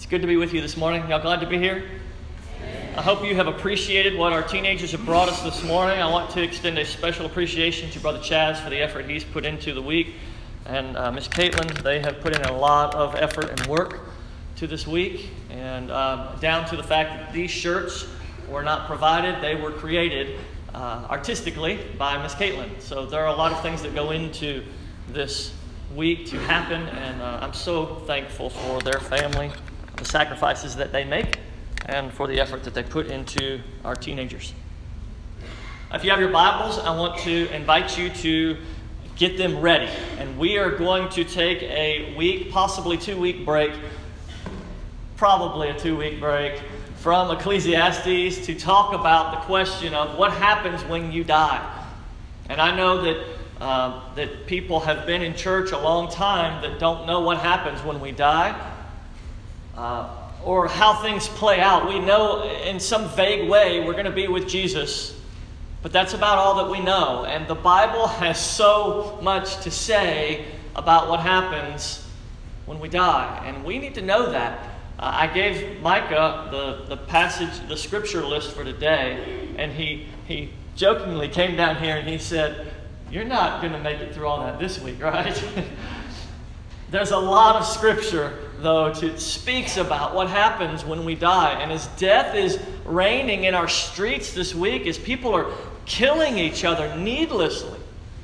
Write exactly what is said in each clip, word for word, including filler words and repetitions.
good to be with you this morning. Y'all glad to be here? I hope you have appreciated what our teenagers have brought us this morning. I want to extend a special appreciation to Brother Chaz for the effort he's put into the week. And uh, Miss Caitlin, they have put in a lot of effort and work to this week. And uh, down to the fact that these shirts were not provided, they were created uh, artistically by Miss Caitlin. So there are a lot of things that go into this week to happen. And uh, I'm so thankful for their family, the sacrifices that they make, and for the effort that they put into our teenagers. If you have your Bibles, I want to invite you to get them ready. And we are going to take a week, possibly two-week break, probably a two-week break, from Ecclesiastes to talk about the question of what happens when you die. And I know that, uh, that people have been in church a long time that don't know what happens when we die. Uh, or how things play out. We know in some vague way we're going to be with Jesus, but that's about all that we know. And the Bible has so much to say about what happens when we die, and we need to know that. Uh, I gave Micah the, the passage, the scripture list for today, and he, he jokingly came down here and he said, "You're not going to make it through all that this week, right?" There's a lot of scripture, though, that speaks about what happens when we die. And as death is reigning in our streets this week, as people are killing each other needlessly,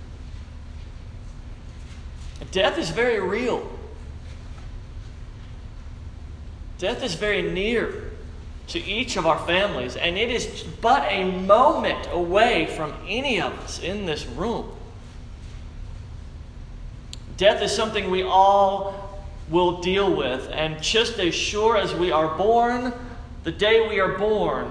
death is very real. Death is very near to each of our families, and it is but a moment away from any of us in this room. Death is something we all will deal with, and just as sure as we are born, the day we are born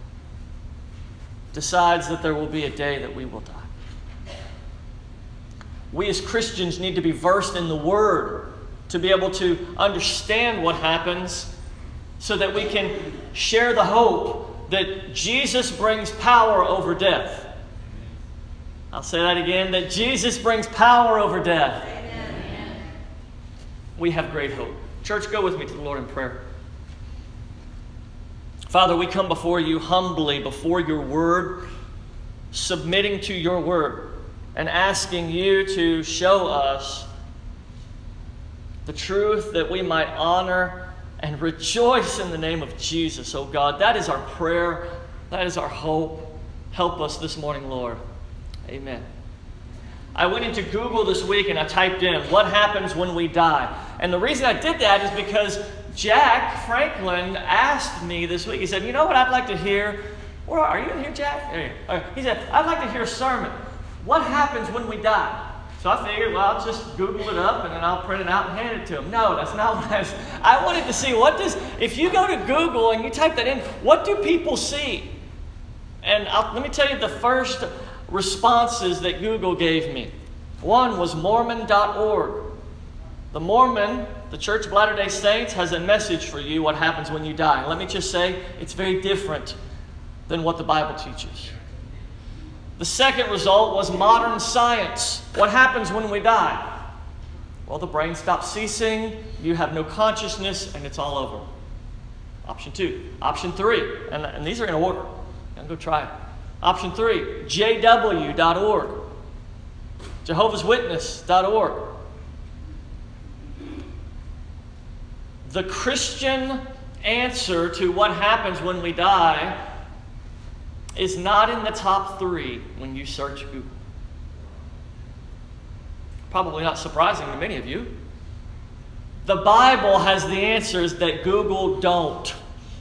decides that there will be a day that we will die. We as Christians need to be versed in the Word to be able to understand what happens so that we can share the hope that Jesus brings power over death. I'll say that again, that Jesus brings power over death. We have great hope. Church, go with me to the Lord in prayer. Father, we come before you humbly, before your word, submitting to your word and asking you to show us the truth that we might honor and rejoice in the name of Jesus, oh God. That is our prayer. That is our hope. Help us this morning, Lord. Amen. I went into Google this week and I typed in, what happens when we die? And the reason I did that is because Jack Franklin asked me this week, he said, you know what I'd like to hear? Where are you in here, Jack? There you are. He said, I'd like to hear a sermon. What happens when we die? So I figured, well, I'll just Google it up and then I'll print it out and hand it to him. No, that's not what I was. I wanted to see, what does, if you go to Google and you type that in, what do people see? And I'll, let me tell you the first responses that Google gave me. One was Mormon dot org. The Mormon, the Church of Latter-day Saints, has a message for you, what happens when you die. Let me just say, it's very different than what the Bible teaches. The second result was Modern Science. What happens when we die? Well, the brain stops ceasing, you have no consciousness, and it's all over. Option two. Option three, and, and these are in order. I'm go try it. Option three, J W dot org, Jehovah's Witness dot org. The Christian answer to what happens when we die is not in the top three when you search Google. Probably not surprising to many of you. The Bible has the answers that Google don't.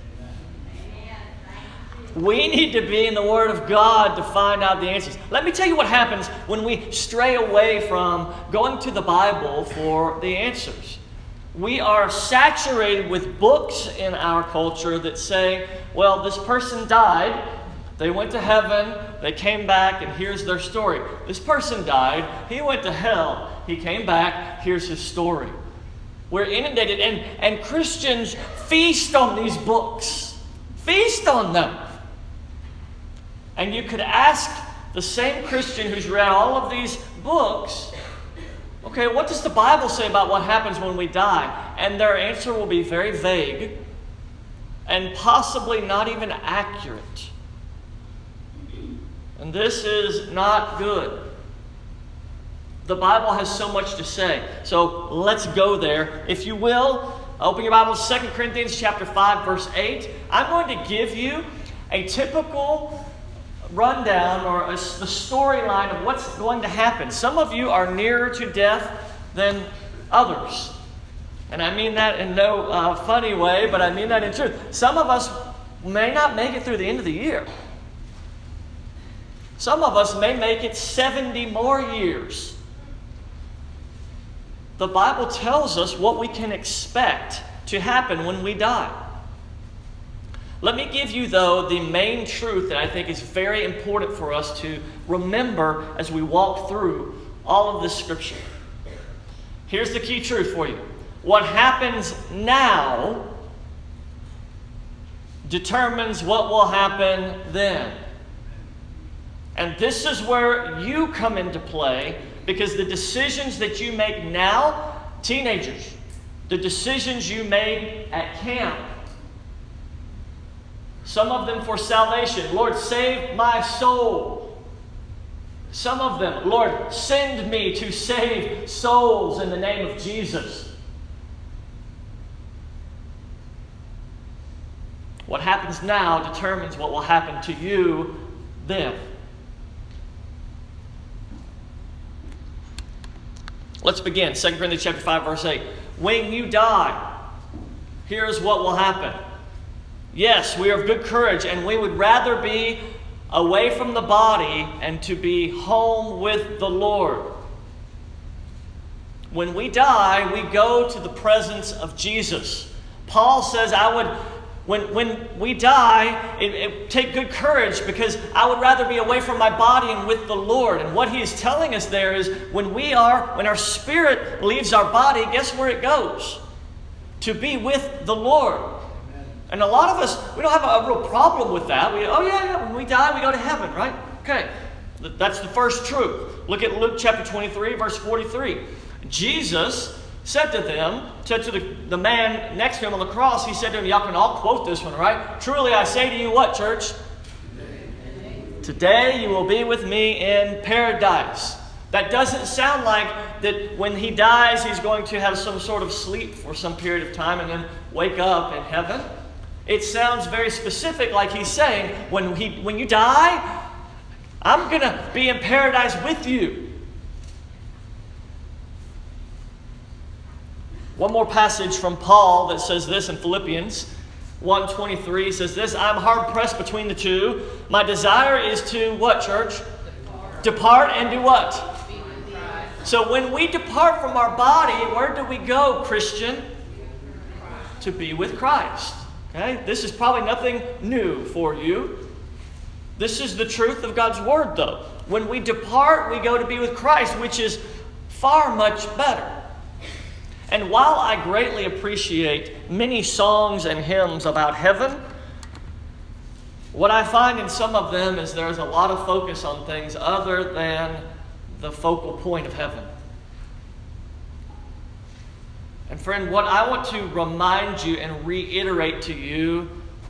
We need to be in the Word of God to find out the answers. Let me tell you what happens when we stray away from going to the Bible for the answers. We are saturated with books in our culture that say, well, this person died, they went to heaven, they came back, and here's their story. This person died, he went to hell, he came back, here's his story. We're inundated, and, and Christians feast on these books. Feast on them. And you could ask the same Christian who's read all of these books, okay, what does the Bible say about what happens when we die? and their answer will be very vague and possibly not even accurate. And this is not good. The Bible has so much to say. So let's go there. If you will, open your Bible to Second Corinthians chapter five, verse eight. I'm going to give you a typical rundown or a, the storyline of what's going to happen. Some of you are nearer to death than others. And I mean that in no uh, funny way, but I mean that in truth. Some of us may not make it through the end of the year. Some of us may make it seventy more years. The Bible tells us what we can expect to happen when we die. Let me give you, though, the main truth that I think is very important for us to remember as we walk through all of this Scripture. Here's the key truth for you. What happens now determines what will happen then. And this is where you come into play, because the decisions that you make now, teenagers, the decisions you made at camp, some of them for salvation. Lord, save my soul. Some of them, Lord, send me to save souls in the name of Jesus. What happens now determines what will happen to you then. Let's begin. Second Corinthians chapter five, verse eight. When you die, here's what will happen. Yes, we are of good courage, and we would rather be away from the body and to be home with the Lord. When we die, we go to the presence of Jesus. Paul says, I would, when, when we die, it, it, take good courage, because I would rather be away from my body and with the Lord. And what he is telling us there is, when we are, when our spirit leaves our body, guess where it goes? To be with the Lord. And a lot of us, we don't have a, a real problem with that. We, oh yeah, yeah, when we die, we go to heaven, right? Okay, that's the first truth. Look at Luke chapter twenty-three, verse forty-three. Jesus said to them, said to the, the man next to him on the cross, he said to him, y'all can all quote this one, right? Truly I say to you what, church? Today, Today you will be with me in paradise. That doesn't sound like that when he dies, he's going to have some sort of sleep for some period of time and then wake up in heaven. It sounds very specific, like he's saying, when, he, when you die, I'm going to be in paradise with you. One more passage from Paul that says this in Philippians one twenty-three says this, I'm hard pressed between the two. My desire is to what, church? Depart, Depart and do what? So when we depart from our body, where do we go, Christian? To be with Christ. Okay? This is probably nothing new for you. This is the truth of God's Word, though. When we depart, we go to be with Christ, which is far much better. And while I greatly appreciate many songs and hymns about heaven, what I find in some of them is there's a lot of focus on things other than the focal point of heaven. And friend, what I want to remind you and reiterate to you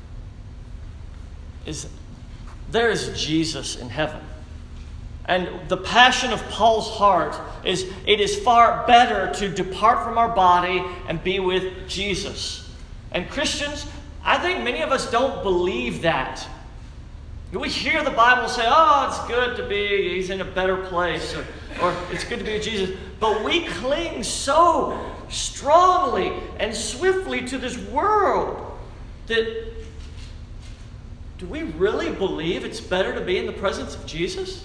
is there is Jesus in heaven. And the passion of Paul's heart is it is far better to depart from our body and be with Jesus. And Christians, I think many of us don't believe that. We hear the Bible say, oh, it's good to be, he's in a better place, or, or it's good to be with Jesus. But we cling so strongly and swiftly to this world that, do we really believe it's better to be in the presence of Jesus?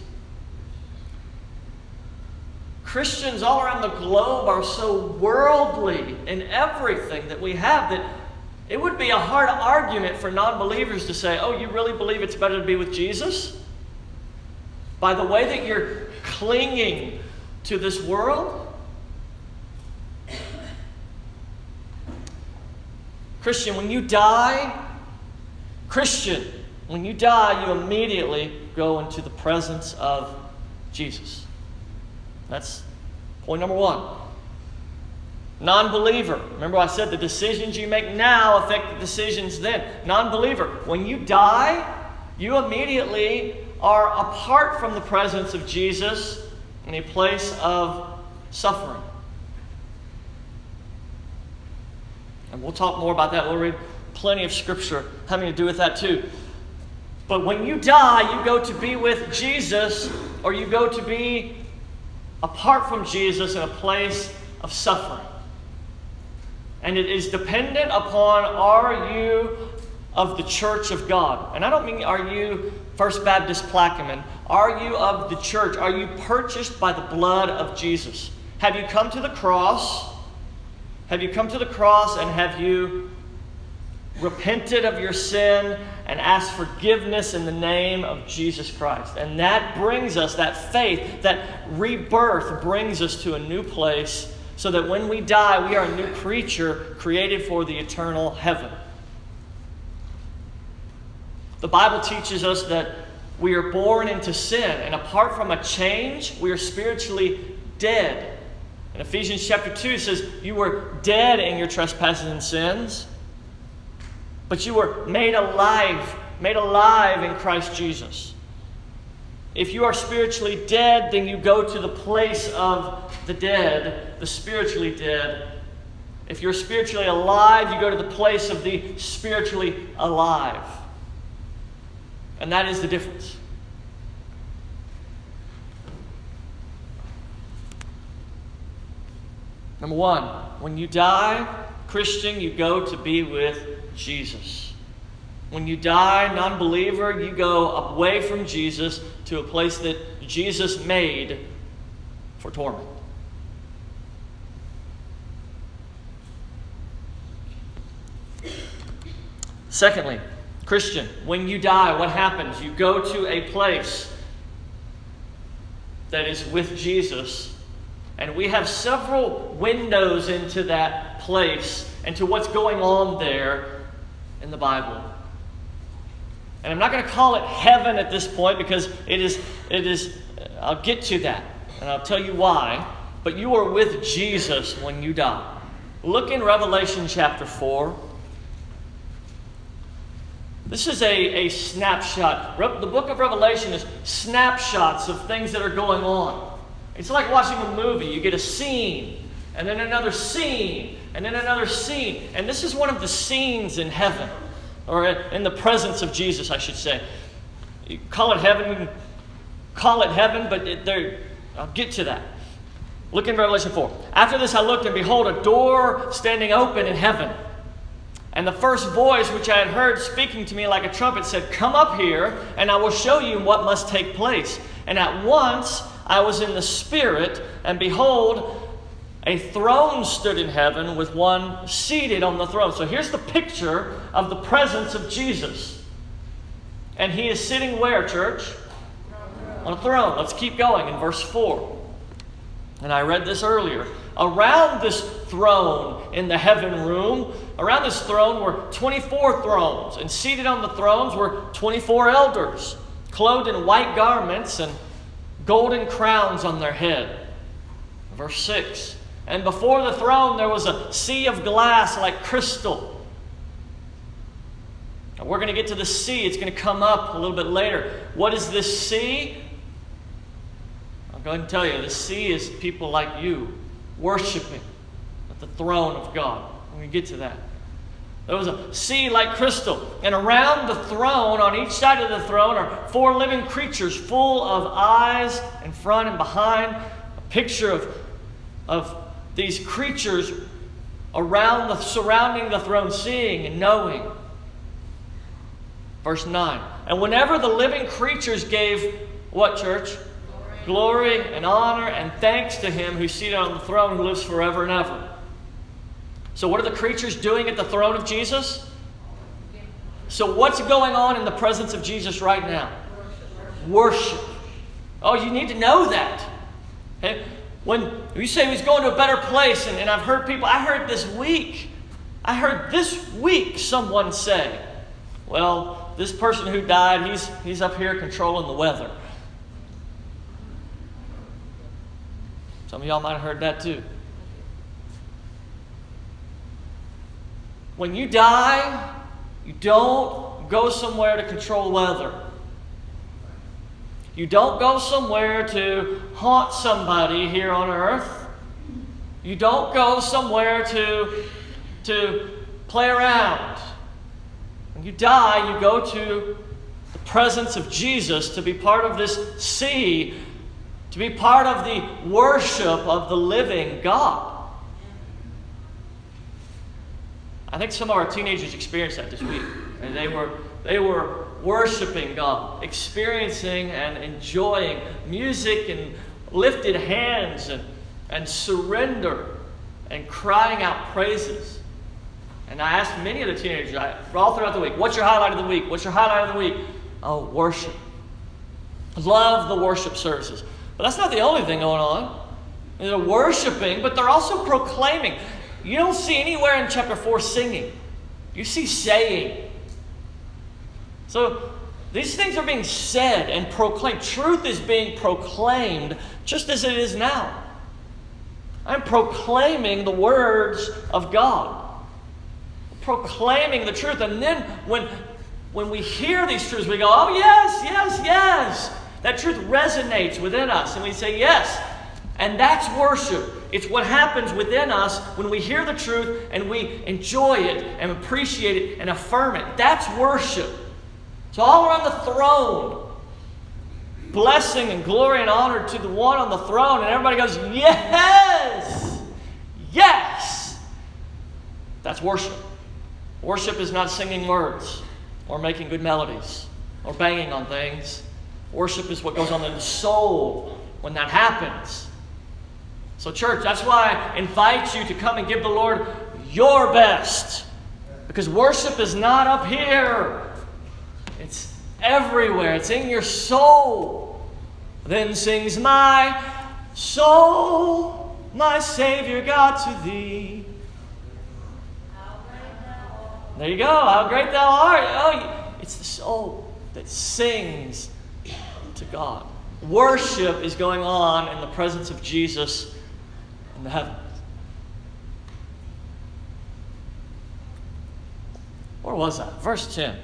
Christians all around the globe are so worldly in everything that we have that it would be a hard argument for non-believers to say, oh, you really believe it's better to be with Jesus? By the way that you're clinging to this world? Christian, when you die, Christian, when you die, you immediately go into the presence of Jesus. That's point number one. Non-believer. Remember I said the decisions you make now affect the decisions then. Non-believer. When you die, you immediately are apart from the presence of Jesus in a place of suffering. And we'll talk more about that. We'll read plenty of scripture having to do with that too. But when you die, you go to be with Jesus, or you go to be apart from Jesus in a place of suffering. And it is dependent upon, are you of the church of God? And I don't mean are you First Baptist Plaquemine. Are you of the church? Are you purchased by the blood of Jesus? Have you come to the cross? Have you come to the cross and have you repented of your sin and asked forgiveness in the name of Jesus Christ? And that brings us, that faith, that rebirth brings us to a new place so that when we die, we are a new creature created for the eternal heaven. The Bible teaches us that we are born into sin, and apart from a change, we are spiritually dead. In Ephesians chapter two, it says, you were dead in your trespasses and sins, but you were made alive, made alive in Christ Jesus. If you are spiritually dead, then you go to the place of the dead, the spiritually dead. If you're spiritually alive, you go to the place of the spiritually alive. And that is the difference. Number one, when you die, Christian, you go to be with Jesus. When you die, non-believer, you go away from Jesus to a place that Jesus made for torment. Secondly, Christian, when you die, what happens? You go to a place that is with Jesus, and we have several windows into that place and to what's going on there in the Bible. And I'm not going to call it heaven at this point because it is, it is, I'll get to that, and I'll tell you why. But you are with Jesus when you die. Look in Revelation chapter four. This is a, a snapshot. The book of Revelation is snapshots of things that are going on. It's like watching a movie. You get a scene, and then another scene, and then another scene. And this is one of the scenes in heaven, or in the presence of Jesus, I should say. You call it heaven, you can call it heaven, but it, there, I'll get to that. Look in Revelation four. After this I looked, and behold, a door standing open in heaven. And the first voice which I had heard speaking to me like a trumpet said, come up here, and I will show you what must take place. And at once I was in the Spirit, and behold, a throne stood in heaven with one seated on the throne. So here's the picture of the presence of Jesus. And he is sitting where, church? On a throne. Let's keep going in verse four. And I read this earlier. Around this throne in the heaven room, around this throne were twenty-four thrones, and seated on the thrones were twenty-four elders, clothed in white garments and golden crowns on their head. Verse six. And before the throne there was a sea of glass like crystal. Now we're going to get to the sea. It's going to come up a little bit later. What is this sea? I'll go ahead and tell you. The sea is people like you worshiping at the throne of God. We're going to get to that. There was a sea like crystal. And around the throne, on each side of the throne, are four living creatures full of eyes in front and behind. A picture of, of these creatures around the, surrounding the throne, seeing and knowing. Verse nine. And whenever the living creatures gave what, church? Glory and honor and thanks to him who's seated on the throne, who lives forever and ever. So what are the creatures doing at the throne of Jesus? So what's going on in the presence of Jesus right now? Worship. Oh, you need to know that. Okay? When you say he's going to a better place, and, and I've heard people, I heard this week, I heard this week someone say, well, this person who died, he's, he's up here controlling the weather. Some of y'all might have heard that too. When you die, you don't go somewhere to control weather. You don't go somewhere to haunt somebody here on earth. You don't go somewhere to, to play around. When you die, you go to the presence of Jesus to be part of this sea, to be part of the worship of the living God. I think some of our teenagers experienced that this week. And they were, they were worshiping God, experiencing and enjoying music and lifted hands and, and surrender and crying out praises. And I asked many of the teenagers I, all throughout the week, what's your highlight of the week? What's your highlight of the week? Oh, worship. Love the worship services. But that's not the only thing going on. They're worshiping, but they're also proclaiming. You don't see anywhere in chapter four singing. You see saying. So these things are being said and proclaimed. Truth is being proclaimed just as it is now. I'm proclaiming the words of God. Proclaiming the truth. And then when, when we hear these truths, we go, oh yes, yes, yes. That truth resonates within us. And we say, yes. And that's worship. It's what happens within us when we hear the truth and we enjoy it and appreciate it and affirm it. That's worship. It's all around the throne. Blessing and glory and honor to the one on the throne. And everybody goes, yes! Yes! That's worship. Worship is not singing words or making good melodies or banging on things. Worship is what goes on in the soul when that happens. So church, that's why I invite you to come and give the Lord your best. Because worship is not up here. It's everywhere. It's in your soul. Then sings my soul, my Savior God to thee. There you go. How great thou art. Oh, it's the soul that sings to God. Worship is going on in the presence of Jesus in the heavens. Where was that? Verse ten.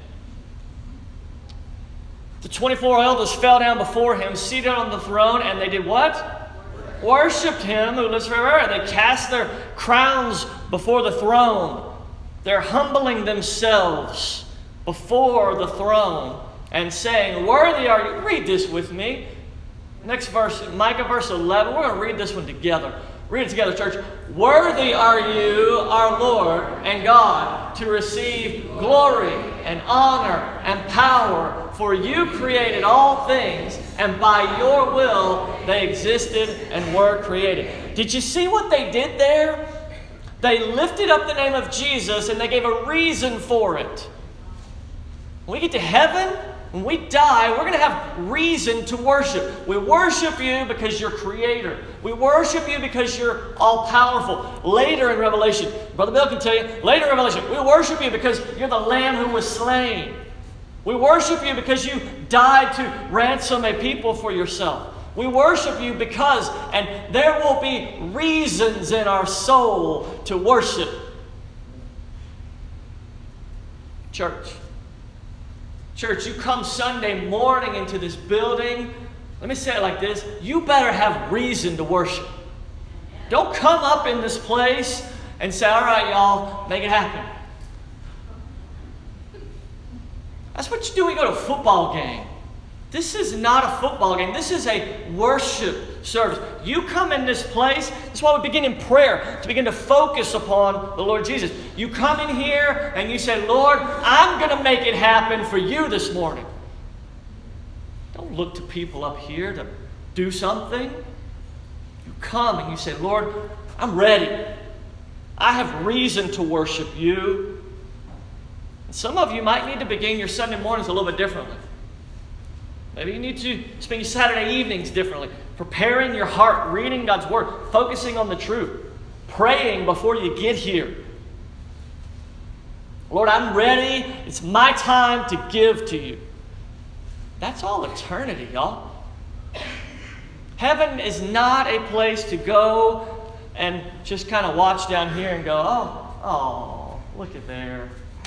The twenty-four elders fell down before him, seated on the throne, and they did what? Worshipped him who lives forever. And they cast their crowns before the throne. They're humbling themselves before the throne and saying, worthy are you. Read this with me. Next verse, Micah verse eleven. We're going to read this one together. Read it together, church. Worthy are you, our Lord and God, to receive glory and honor and power. For you created all things, and by your will they existed and were created. Did you see what they did there? They lifted up the name of Jesus and they gave a reason for it. When we get to heaven, when we die, we're going to have reason to worship. We worship you because you're creator. We worship you because you're all-powerful. Later in Revelation, Brother Bill can tell you, later in Revelation, we worship you because you're the Lamb who was slain. We worship you because you died to ransom a people for yourself. We worship you because, and there will be reasons in our soul to worship. Church. Church, you come Sunday morning into this building. Let me say it like this. You better have reason to worship. Don't come up in this place and say, all right, y'all, make it happen. That's what you do when you go to a football game. This is not a football game. This is a worship service. You come in this place. That's why we begin in prayer, to begin to focus upon the Lord Jesus. You come in here and you say, Lord, I'm going to make it happen for you this morning. Don't look to people up here to do something. You come and you say, Lord, I'm ready. I have reason to worship you. And some of you might need to begin your Sunday mornings a little bit differently. Maybe you need to spend your Saturday evenings differently. Preparing your heart, reading God's Word, focusing on the truth, praying before you get here. Lord, I'm ready. It's my time to give to you. That's all eternity, y'all. Heaven is not a place to go and just kind of watch down here and go, oh, oh, look at there.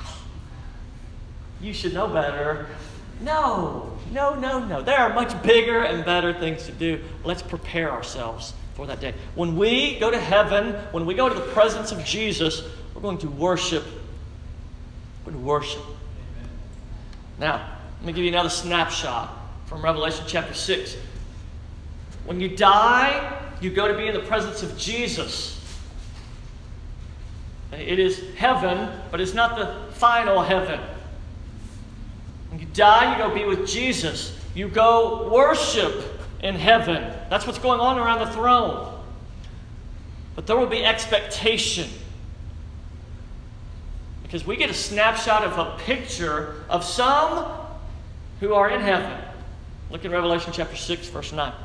You should know better. No, no, no, no. There are much bigger and better things to do. Let's prepare ourselves for that day. When we go to heaven, when we go to the presence of Jesus, we're going to worship. We're going to worship. Amen. Now, let me give you another snapshot from Revelation chapter six. When you die, you go to be in the presence of Jesus. It is heaven, but it's not the final heaven. When you die, you go be with Jesus. You go worship in heaven. That's what's going on around the throne. But there will be expectation. Because we get a snapshot of a picture of some who are in heaven. Look in Revelation chapter six, verse nine.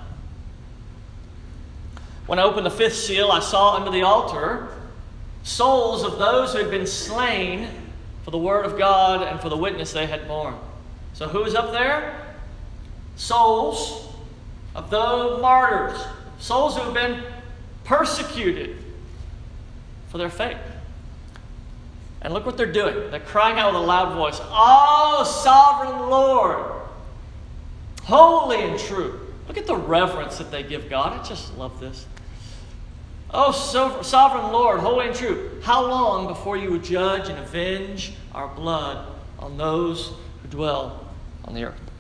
When I opened the fifth seal, I saw under the altar souls of those who had been slain for the word of God and for the witness they had borne. So who is up there? Souls of the martyrs. Souls who have been persecuted for their faith. And look what they're doing. They're crying out with a loud voice, "Oh, sovereign Lord, holy and true." Look at the reverence that they give God. I just love this. "Oh, so, sovereign Lord, holy and true, how long before you would judge and avenge our blood on those who dwell on the earth?"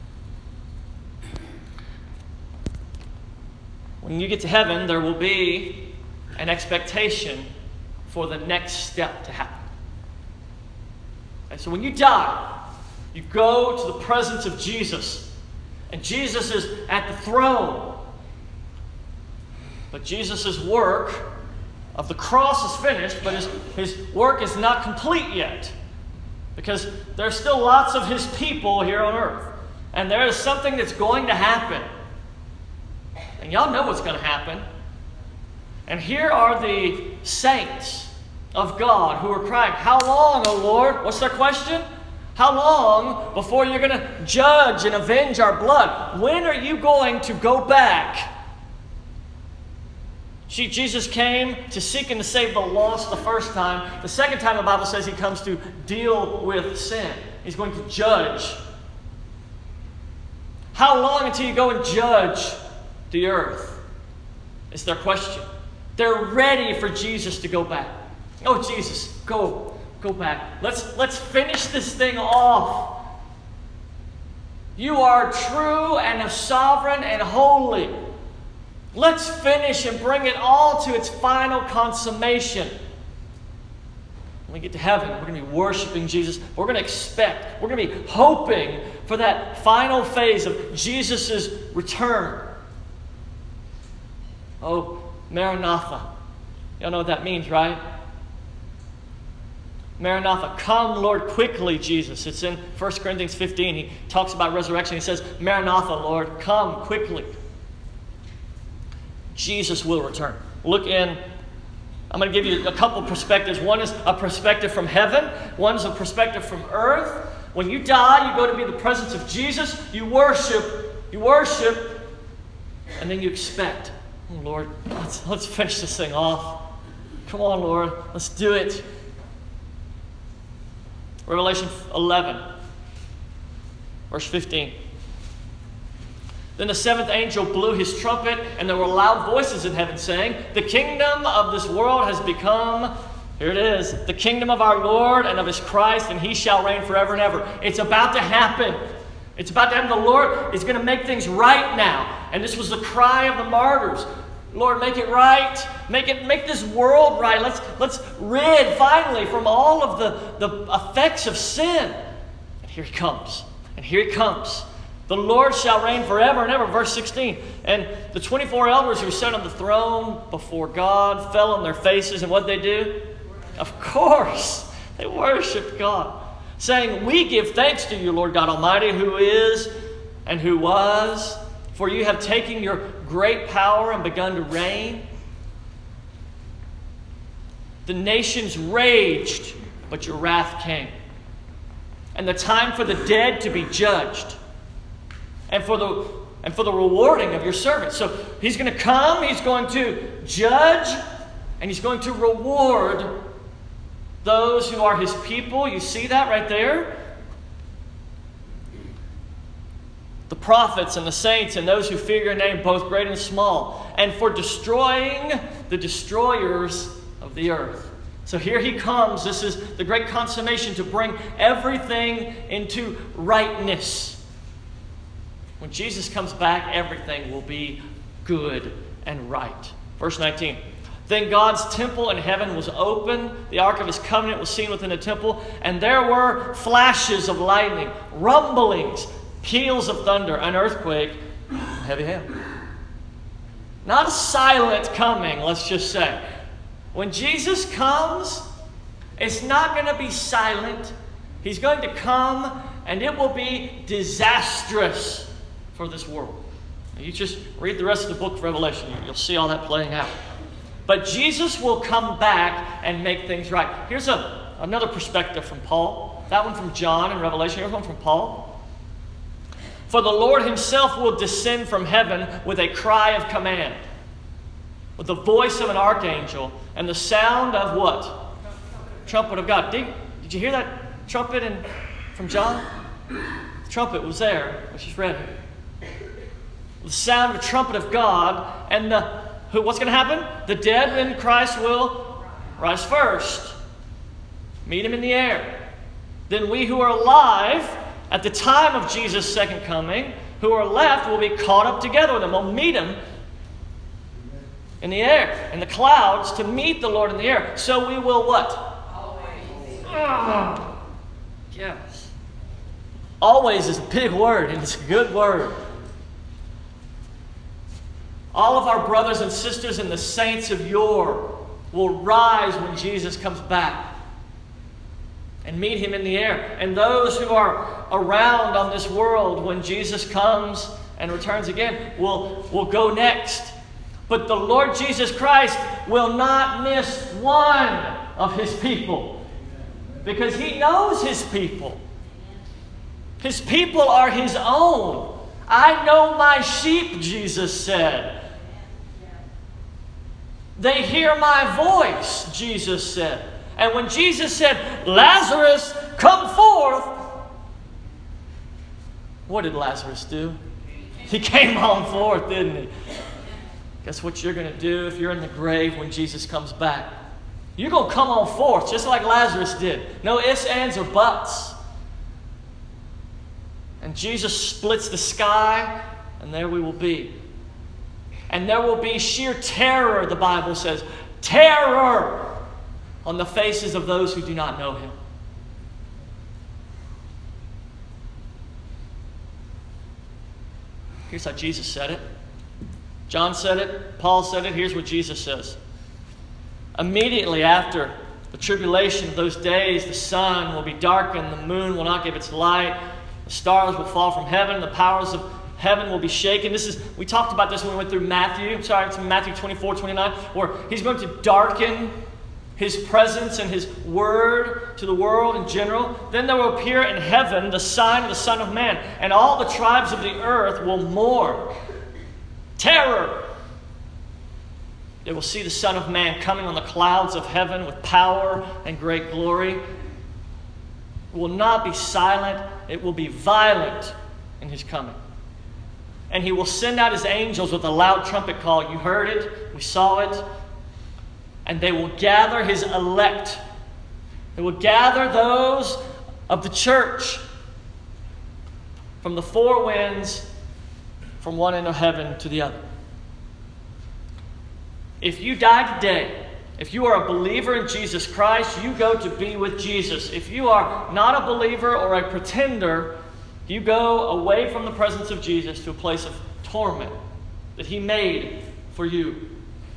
When you get to heaven, there will be an expectation for the next step to happen. Okay, so when you die, you go to the presence of Jesus. And Jesus is at the throne. But Jesus' work of the cross is finished, but his, his work is not complete yet. Because there's still lots of his people here on earth. And there is something that's going to happen. And y'all know what's going to happen. And here are the saints of God who are crying, "How long, O Lord?" What's their question? How long before you're going to judge and avenge our blood? When are you going to go back? See, Jesus came to seek and to save the lost the first time. The second time the Bible says he comes to deal with sin. He's going to judge. How long until you go and judge the earth? Is their question. They're ready for Jesus to go back. "Oh, Jesus, go. Go back. Let's, let's finish this thing off. You are true and sovereign and holy. Let's finish and bring it all to its final consummation." When we get to heaven, we're going to be worshiping Jesus. We're going to expect, we're going to be hoping for that final phase of Jesus' return. Oh, Maranatha. Y'all know what that means, right? Maranatha, come, Lord, quickly, Jesus. It's in First Corinthians fifteen. He talks about resurrection. He says, "Maranatha, Lord, come quickly." Jesus will return. Look in, I'm going to give you a couple perspectives. One is a perspective from heaven. One is a perspective from earth. When you die, you go to be in the presence of Jesus. You worship. You worship. And then you expect, "Oh, Lord, let's, let's finish this thing off. Come on, Lord. Let's do it." Revelation eleven, verse fifteen. "Then the seventh angel blew his trumpet, and there were loud voices in heaven saying, 'The kingdom of this world has become,'" here it is, "'the kingdom of our Lord and of his Christ, and he shall reign forever and ever.'" It's about to happen. It's about to happen. The Lord is going to make things right now. And this was the cry of the martyrs. "Lord, make it right. Make it, make this world right. Let's, let's rid finally from all of the, the effects of sin." And here he comes. And here he comes. "The Lord shall reign forever and ever." Verse sixteen. "And the twenty-four elders who sat on the throne before God fell on their faces." And what did they do? Of course, they worshiped God, saying, "We give thanks to you, Lord God Almighty, who is and who was. For you have taken your great power and begun to reign." "The nations raged, but your wrath came. And the time for the dead to be judged. And for the and for the rewarding of your servants." So he's going to come, he's going to judge, and he's going to reward those who are his people. You see that right there? The prophets and the saints and those who fear your name, both great and small, and for destroying the destroyers of the earth. So here he comes. This is the great consummation to bring everything into rightness. When Jesus comes back, everything will be good and right. Verse nineteen. Then God's temple in heaven was open. The ark of his covenant was seen within the temple. And there were flashes of lightning, rumblings, peals of thunder, an earthquake, heavy hail. Not a silent coming, let's just say. When Jesus comes, it's not going to be silent. He's going to come, and it will be disastrous for this world. You just read the rest of the book of Revelation. You'll see all that playing out. But Jesus will come back and make things right. Here's a, another perspective from Paul. That one from John in Revelation. Here's one from Paul. For the Lord himself will descend from heaven with a cry of command, with the voice of an archangel, and the sound of what? Trumpet of God. Did, did you hear that trumpet in, from John? The trumpet was there. We just read it. The sound of a trumpet of God, and the who? What's going to happen? The dead in Christ will rise first. Meet him in the air. Then we who are alive at the time of Jesus' second coming, who are left, will be caught up together with him. We'll meet him in the air, in the clouds, to meet the Lord in the air. So we will what? Always. Oh, yes. Always is a big word, and it's a good word. All of our brothers and sisters and the saints of yore will rise when Jesus comes back and meet him in the air. And those who are around on this world when Jesus comes and returns again will, will go next. But the Lord Jesus Christ will not miss one of his people, because he knows his people. His people are his own. I know my sheep, Jesus said. They hear my voice, Jesus said. And when Jesus said, Lazarus, come forth, what did Lazarus do? He came on forth, didn't he? Guess what you're going to do if you're in the grave when Jesus comes back? You're going to come on forth, just like Lazarus did. No ifs, ands, or buts. And Jesus splits the sky, and there we will be. And there will be sheer terror, the Bible says. Terror on the faces of those who do not know him. Here's how Jesus said it. John said it. Paul said it. Here's what Jesus says. Immediately after the tribulation of those days, the sun will be darkened, the moon will not give its light, the stars will fall from heaven, the powers of heaven will be shaken. This is, we talked about this when we went through Matthew. I'm sorry, it's Matthew twenty-four, twenty-nine, where he's going to darken his presence and his word to the world in general. Then there will appear in heaven the sign of the Son of Man, and all the tribes of the earth will mourn. Terror. They will see the Son of Man coming on the clouds of heaven with power and great glory. It will not be silent. It will be violent in his coming. And he will send out his angels with a loud trumpet call. You heard it. We saw it. And they will gather his elect. They will gather those of the church from the four winds, from one end of heaven to the other. If you die today, if you are a believer in Jesus Christ, you go to be with Jesus. If you are not a believer or a pretender, you go away from the presence of Jesus to a place of torment that he made for you.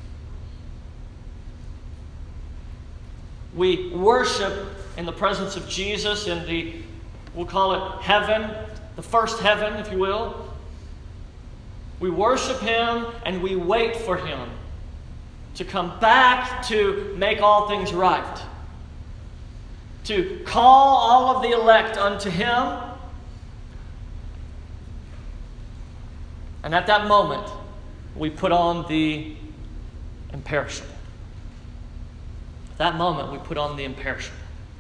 We worship in the presence of Jesus in the, we'll call it heaven, the first heaven, if you will. We worship him and we wait for him to come back to make all things right, to call all of the elect unto him. And at that moment, we put on the imperishable. that moment we put on the imperishable.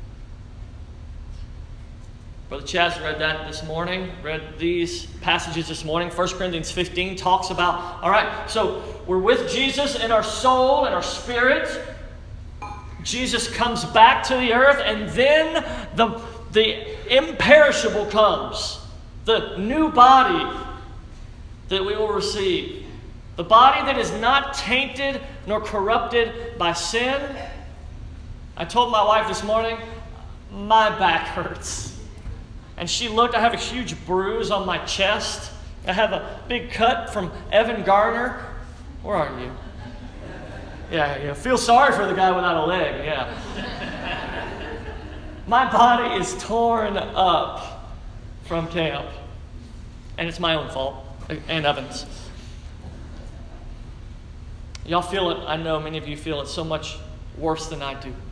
Brother Chaz read that this morning, read these passages this morning. First Corinthians fifteen talks about, all right, so we're with Jesus in our soul and our spirit. Jesus comes back to the earth, and then the, the imperishable comes. The new body that we will receive. The body that is not tainted nor corrupted by sin. I told my wife this morning, my back hurts. And she looked, I have a huge bruise on my chest. I have a big cut from Evan Garner. Where are you? Yeah, yeah. Feel sorry for the guy without a leg, yeah. My body is torn up from camp. And it's my own fault, and Evan's. Y'all feel it, I know many of you feel it so much worse than I do.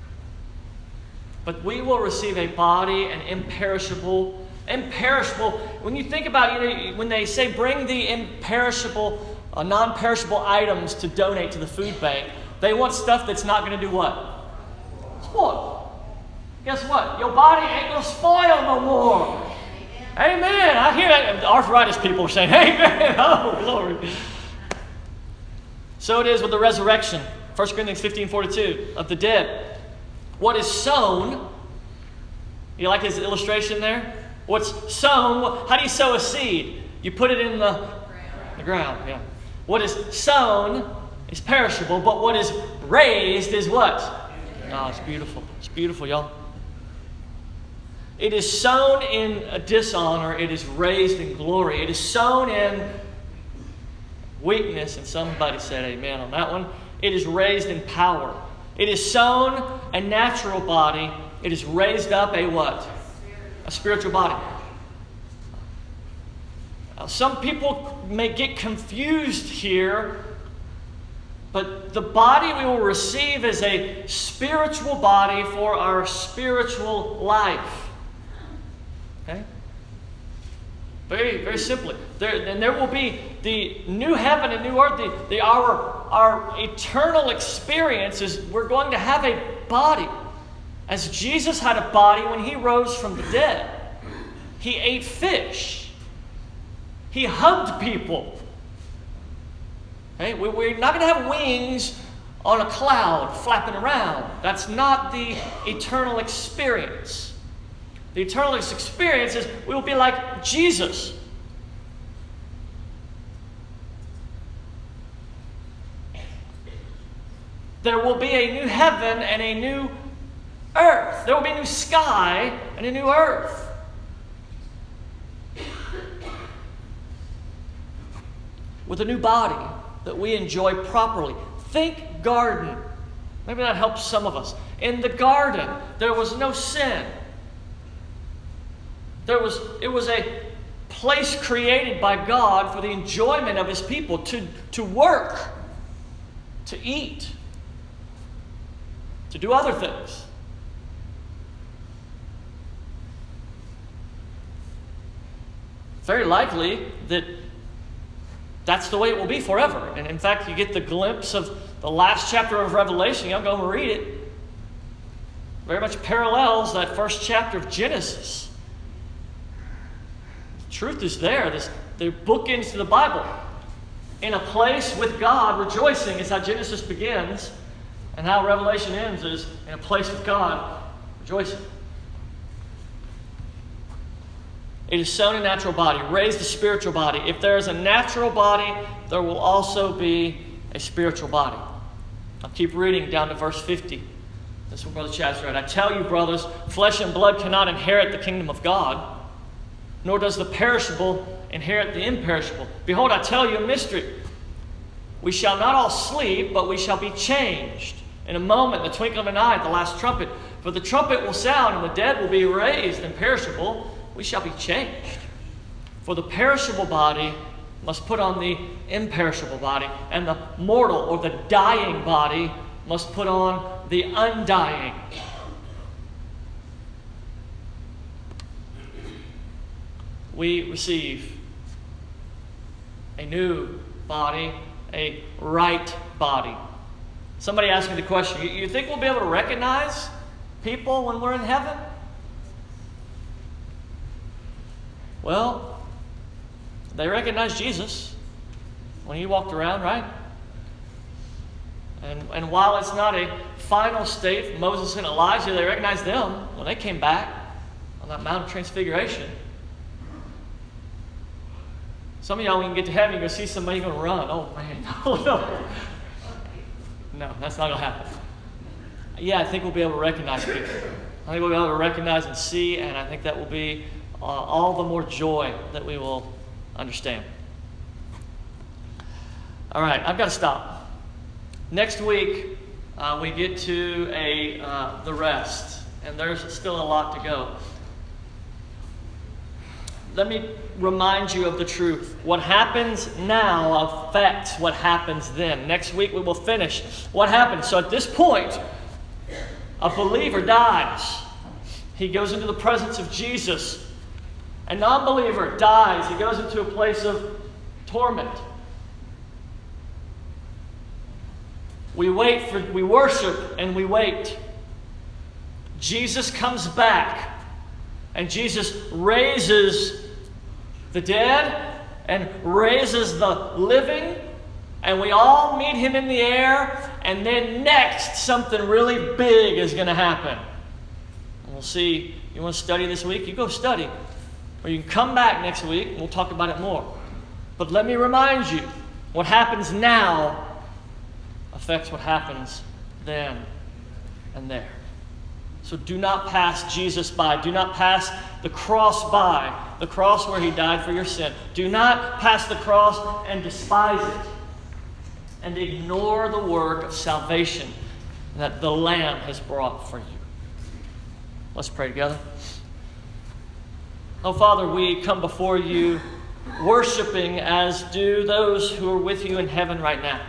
But we will receive a body, an imperishable, imperishable. When you think about it, when they say bring the imperishable, uh, non-perishable items to donate to the food bank, they want stuff that's not going to do what? Spoil. Guess what? Your body ain't going to spoil no more. Amen. Amen. I hear that. The arthritis people are saying, amen. Oh, glory. So it is with the resurrection. First Corinthians fifteen forty-two of the dead. What is sown, you like his illustration there? What's sown, how do you sow a seed? You put it in the, the ground. Yeah. What is sown is perishable, but what is raised is what? Oh, it's beautiful. It's beautiful, y'all. It is sown in a dishonor. It is raised in glory. It is sown in weakness, and somebody said amen on that one. It is raised in power. It is sown a natural body. It is raised up a what? A spiritual body. Now, some people may get confused here, but the body we will receive is a spiritual body for our spiritual life. Okay? Very, very simply. There, and there will be the new heaven and new earth. The, the, our, our eternal experience is we're going to have a body. As Jesus had a body when he rose from the dead. He ate fish. He hugged people. Okay? We, we're not going to have wings on a cloud flapping around. That's not the eternal experience. The eternal experience is we will be like Jesus. There will be a new heaven and a new earth. There will be a new sky and a new earth. With a new body that we enjoy properly. Think garden. Maybe that helps some of us. In the garden, there was no sin. There was, it was a place created by God for the enjoyment of his people to, to work, to eat, to do other things. Very likely that that's the way it will be forever. And in fact, you get the glimpse of the last chapter of Revelation. Y'all go and read it. Very much parallels that first chapter of Genesis. Truth is there. This, the bookends to the Bible. In a place with God, rejoicing is how Genesis begins. And how Revelation ends is in a place with God, rejoicing. It is sown a natural body, raised a spiritual body. If there is a natural body, there will also be a spiritual body. I'll keep reading down to verse fifty. This is what Brother Chaz read. I tell you, brothers, flesh and blood cannot inherit the kingdom of God, nor does the perishable inherit the imperishable. Behold, I tell you a mystery. We shall not all sleep, but we shall be changed. In a moment, in the twinkling of an eye, at the last trumpet. For the trumpet will sound, and the dead will be raised imperishable. We shall be changed. For the perishable body must put on the imperishable body, and the mortal or the dying body must put on the undying. We receive a new body, a right body. Somebody asked me the question, you, you think we'll be able to recognize people when we're in heaven? Well, they recognized Jesus when he walked around, right? And, and while it's not a final state for Moses and Elijah, they recognized them when they came back on that Mount of Transfiguration. Some of y'all, when you get to heaven, you're going to see somebody going to run. Oh, man. No, no. No, that's not going to happen. Yeah, I think we'll be able to recognize people. I think we'll be able to recognize and see, and I think that will be uh, all the more joy that we will understand. All right, I've got to stop. Next week, uh, we get to a uh, the rest, and there's still a lot to go. Let me remind you of the truth. What happens now affects what happens then. Next week we will finish what happens. So at this point, a believer dies. He goes into the presence of Jesus. A non-believer dies. He goes into a place of torment. We wait for, we worship and we wait. Jesus comes back, and Jesus raises the dead and raises the living, and we all meet him in the air, and then next something really big is going to happen. And we'll see. You want to study this week? You go study. Or you can come back next week and we'll talk about it more. But let me remind you, what happens now affects what happens then and there. So do not pass Jesus by. Do not pass the cross by. The cross where he died for your sin. Do not pass the cross and despise it. And ignore the work of salvation that the Lamb has brought for you. Let's pray together. Oh, Father, we come before you worshiping as do those who are with you in heaven right now.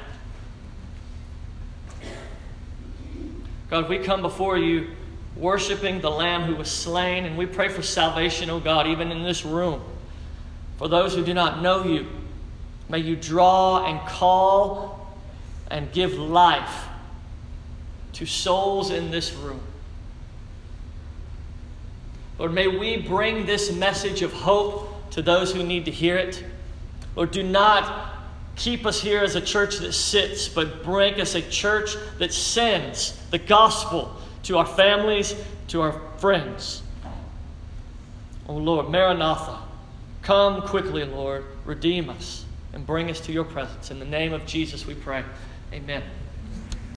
God, we come before you worshiping the Lamb who was slain, and we pray for salvation, oh God, even in this room. For those who do not know you, may you draw and call and give life to souls in this room. Lord, may we bring this message of hope to those who need to hear it. Lord, do not keep us here as a church that sits, but bring us a church that sends the gospel to our families, to our friends. Oh Lord, Maranatha, come quickly, Lord. Redeem us and bring us to your presence. In the name of Jesus we pray. Amen.